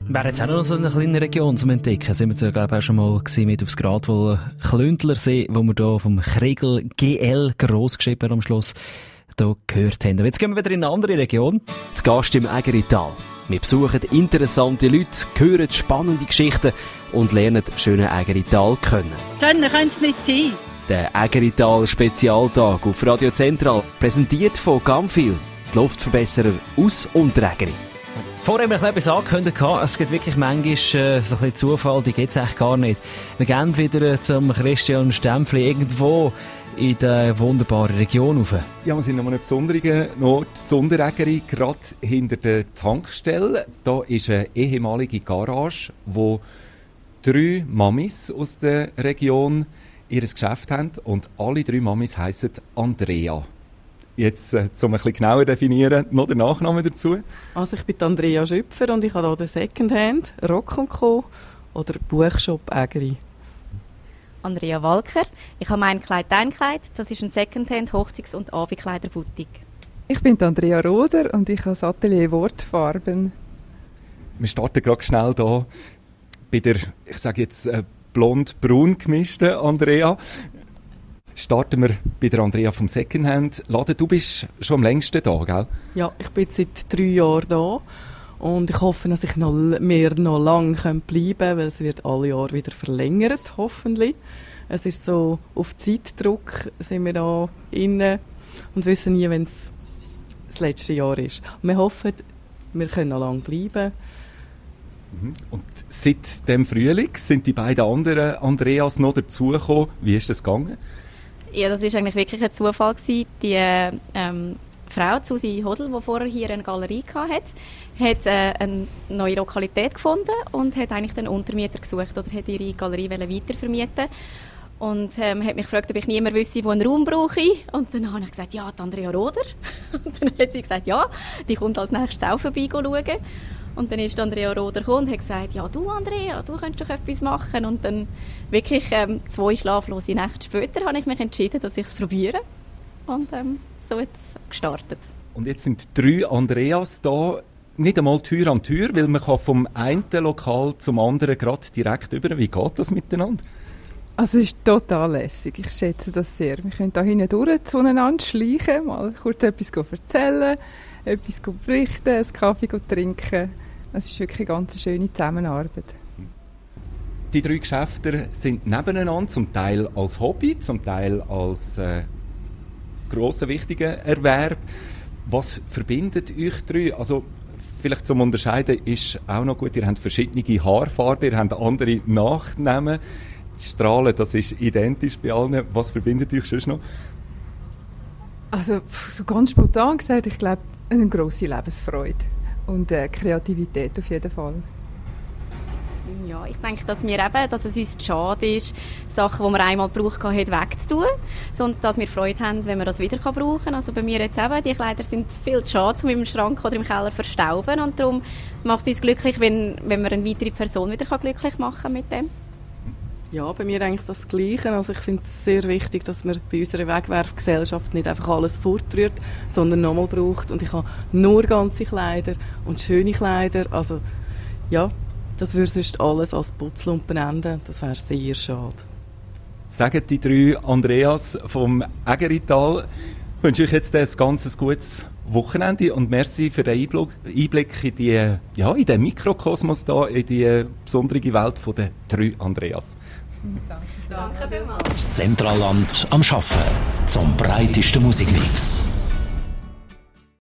Wäre jetzt auch noch so eine kleine Region zum Entdecken. Sind wir zu, glaube ich, auch schon mal mit aufs Gratwohl Klündlersee, wo wir hier vom Kriegel GL gross geschrieben am Schluss hier gehört haben. Jetzt gehen wir wieder in eine andere Region. Zu Gast im Ägerital. Wir besuchen interessante Leute, hören spannende Geschichten und lernen schöne Ägerital kennen. Schöner könnte es nicht sein. Der Ägerital Spezialtag auf Radio Zentral, präsentiert von Gamfil, die Luftverbesserer aus Unterägeri. Vorher haben wir etwas angekündigt, es gibt wirklich manchmal so ein bisschen Zufall, die gibt es echt gar nicht. Wir gehen wieder zum Christian Stempfli irgendwo in der wunderbaren Region rauf. Ja, wir sind an einem besonderen Ort, zu Unterägeri, gerade hinter der Tankstelle. Da ist eine ehemalige Garage, wo 3 Mamis aus der Region ihr Geschäft haben und alle 3 Mamis heissen Andrea. Jetzt, um ein bisschen genauer definieren, noch der Nachname dazu. Also ich bin Andrea Schüpfer und ich habe hier den Secondhand Rock & Co. oder Buchshop Ägeri. Andrea Walker. Ich habe mein Kleid, dein Kleid. Das ist ein Secondhand Hochzeits- und Abendkleiderboutique. Ich bin Andrea Roder und ich habe das Atelier Wortfarben. Wir starten gerade schnell hier bei der, ich sage jetzt, blond-braun gemischten Andrea. Starten wir bei der Andrea vom Secondhand-Laden. Du bist schon am längsten da, gell? Ja, ich bin seit 3 Jahren da und ich hoffe, dass ich noch lange bleiben kann, weil es wird alle Jahre wieder verlängert, hoffentlich. Es ist so, auf Zeitdruck sind wir da innen und wissen nie, wenn es das letzte Jahr ist. Wir hoffen, wir können noch lange bleiben. Und seit dem Frühling sind die beiden anderen Andreas noch dazugekommen. Wie ist das gegangen? Ja, das war eigentlich wirklich ein Zufall gewesen. Die Frau, Susi Hodl, die vorher hier eine Galerie hatte, hat eine neue Lokalität gefunden und hat eigentlich den Untermieter gesucht oder hat ihre Galerie weitervermieten. Und hat mich gefragt, ob ich niemand wüsste, der einen Raum brauche. Und dann habe ich gesagt, ja, die Andrea Roder. Und dann hat sie gesagt, ja, die kommt als nächstes auch vorbei schauen. Und dann ist Andrea Roder gekommen und hat gesagt, ja, du Andrea, du könntest doch etwas machen. Und dann wirklich 2 schlaflose Nächte später habe ich mich entschieden, dass ich es probiere. Und so hat es gestartet. Und jetzt sind 3 Andreas da, nicht einmal Tür an Tür, weil man kann vom einen Lokal zum anderen gerade direkt über. Wie geht das miteinander? Also es ist total lässig, ich schätze das sehr. Wir können da hinten durch zueinander schleichen, mal kurz etwas erzählen, etwas berichten, einen Kaffee trinken. Es ist wirklich eine ganz schöne Zusammenarbeit. Die 3 Geschäfte sind nebeneinander, zum Teil als Hobby, zum Teil als grosser, wichtiger Erwerb. Was verbindet euch 3? Also vielleicht zum Unterscheiden ist auch noch gut, ihr habt verschiedene Haarfarben, ihr habt andere Nachnamen. Das Strahlen, das ist identisch bei allen. Was verbindet euch sonst noch? Also so ganz spontan gesagt, ich glaube, eine grosse Lebensfreude und Kreativität auf jeden Fall. Ja, ich denke, dass es uns zu schade ist, Sachen, die man einmal gebraucht hat, wegzutun, sondern dass wir Freude haben, wenn man das wieder brauchen kann. Also bei mir jetzt eben, die Kleider sind viel zu schade, um im Schrank oder im Keller verstauben und darum macht es uns glücklich, wenn wir eine weitere Person wieder glücklich machen mit dem. Ja, bei mir eigentlich das Gleiche. Also ich finde es sehr wichtig, dass man bei unserer Wegwerfgesellschaft nicht einfach alles fortrührt, sondern nochmal braucht. Und ich habe nur ganze Kleider und schöne Kleider. Also ja, das würde sonst alles als Putzlumpen enden. Das wäre sehr schade. Sagen die 3 Andreas vom Ägerital. Ich wünsche euch jetzt ein ganz gutes Wochenende und merci für den Einblick in den Mikrokosmos da, in die besondere Welt der 3 Andreas. Danke vielmals. Das Zentralland am Arbeiten zum breitesten Musikmix.